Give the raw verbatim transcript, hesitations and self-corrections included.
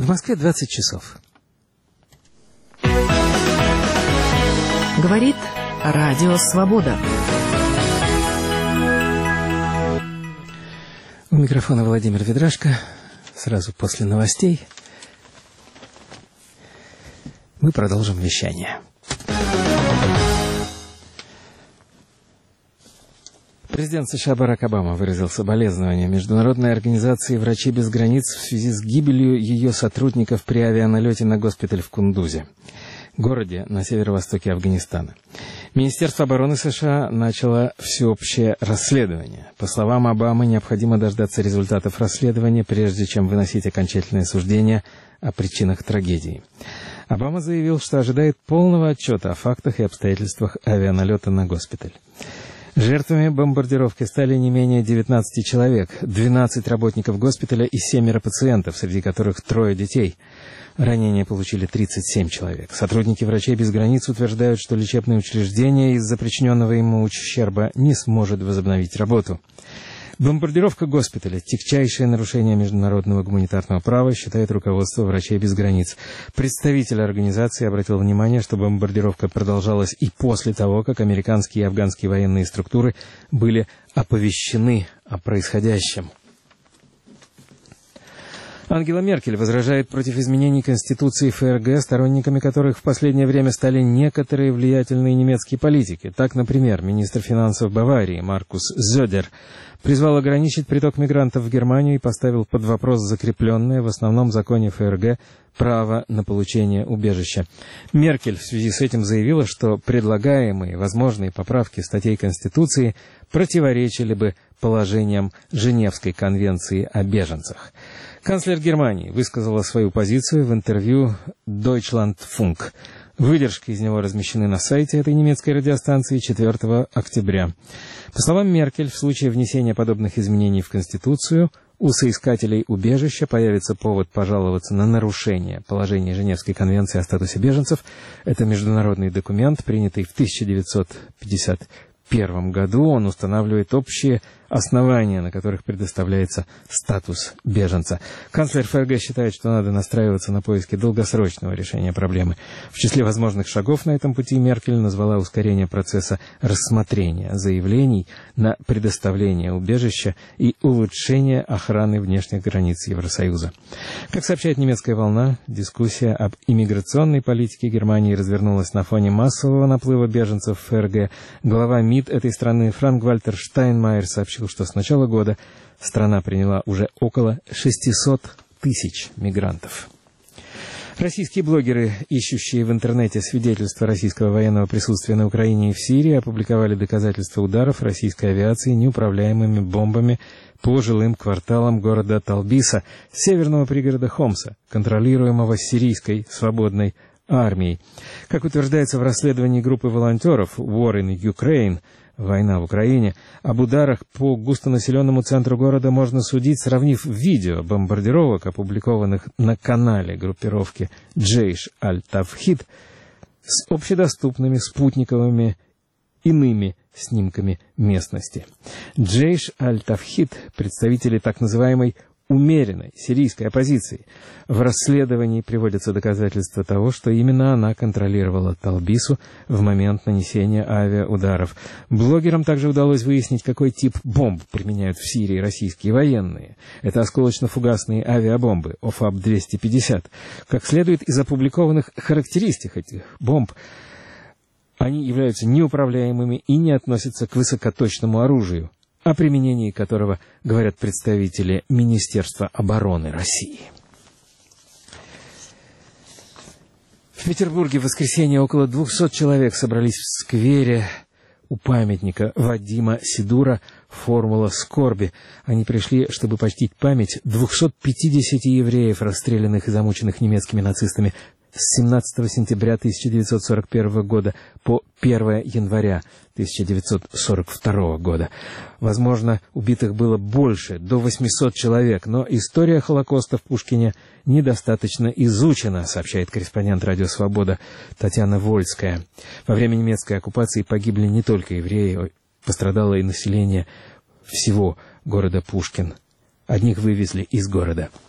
В Москве двадцать часов. Говорит Радио Свобода. У микрофона Владимир Ведрашко. Сразу после новостей мы продолжим вещание. Президент США Барак Обама выразил соболезнования Международной организации «Врачи без границ» в связи с гибелью ее сотрудников при авианалете на госпиталь в Кундузе, городе на северо-востоке Афганистана. Министерство обороны США начало всеобщее расследование. По словам Обамы, необходимо дождаться результатов расследования, прежде чем выносить окончательное суждение о причинах трагедии. Обама заявил, что ожидает полного отчета о фактах и обстоятельствах авианалета на госпиталь. Жертвами бомбардировки стали не менее девятнадцать человек, двенадцать работников госпиталя и семеро пациентов, среди которых трое детей. Ранения получили тридцать семь человек. Сотрудники «Врачей без границ» утверждают, что лечебное учреждение из-за причиненного ему ущерба не сможет возобновить работу. Бомбардировка госпиталя – тягчайшее нарушение международного гуманитарного права, считает руководство «Врачей без границ». Представитель организации обратил внимание, что бомбардировка продолжалась и после того, как американские и афганские военные структуры были оповещены о происходящем. Ангела Меркель возражает против изменений Конституции ФРГ, сторонниками которых в последнее время стали некоторые влиятельные немецкие политики. Так, например, министр финансов Баварии Маркус Зёдер призвал ограничить приток мигрантов в Германию и поставил под вопрос закрепленное в основном законе ФРГ право на получение убежища. Меркель в связи с этим заявила, что предлагаемые возможные поправки статей Конституции противоречили бы положениям Женевской конвенции о беженцах. Канцлер Германии высказала свою позицию в интервью Deutschlandfunk. Выдержки из него размещены на сайте этой немецкой радиостанции четвёртого октября. По словам Меркель, в случае внесения подобных изменений в Конституцию у соискателей убежища появится повод пожаловаться на нарушение положений Женевской конвенции о статусе беженцев. Это международный документ, принятый в тысяча девятьсот пятьдесят первом году. Он устанавливает общие основания, на которых предоставляется статус беженца. Канцлер ФРГ считает, что надо настраиваться на поиски долгосрочного решения проблемы. В числе возможных шагов на этом пути Меркель назвала ускорение процесса рассмотрения заявлений на предоставление убежища и улучшение охраны внешних границ Евросоюза. Как сообщает немецкая «Волна», дискуссия об иммиграционной политике Германии развернулась на фоне массового наплыва беженцев в ФРГ. Глава МИД этой страны Франк-Вальтер Штайнмайер сообщил, что с начала года страна приняла уже около шестьсот тысяч мигрантов. Российские блогеры, ищущие в интернете свидетельства российского военного присутствия на Украине и в Сирии, опубликовали доказательства ударов российской авиации неуправляемыми бомбами по жилым кварталам города Талбиса, северного пригорода Хомса, контролируемого сирийской свободной армией. Как утверждается в расследовании группы волонтеров War in Ukraine, «Война в Украине», об ударах по густонаселенному центру города можно судить, сравнив видео бомбардировок, опубликованных на канале группировки Джейш аль-Тавхид, с общедоступными спутниковыми иными снимками местности. Джейш аль-Тавхид – представители так называемой умеренной сирийской оппозиции. В расследовании приводятся доказательства того, что именно она контролировала Талбису в момент нанесения авиаударов. Блогерам также удалось выяснить, какой тип бомб применяют в Сирии российские военные. Это осколочно-фугасные авиабомбы О Ф А Б двести пятьдесят. Как следует из опубликованных характеристик этих бомб, они являются неуправляемыми и не относятся к высокоточному оружию, о применении которого говорят представители Министерства обороны России. В Петербурге в воскресенье около двухсот человек собрались в сквере у памятника Вадима Сидура «Формула скорби». Они пришли, чтобы почтить память двухсот пятидесяти евреев, расстрелянных и замученных немецкими нацистами с семнадцатого сентября тысяча девятьсот сорок первого года по первое января тысяча девятьсот сорок второго года. Возможно, убитых было больше, до восьмисот человек, но история Холокоста в Пушкине недостаточно изучена, сообщает корреспондент «Радио Свобода» Татьяна Вольская. Во время немецкой оккупации погибли не только евреи, пострадало и население всего города Пушкин. Одних вывезли из города.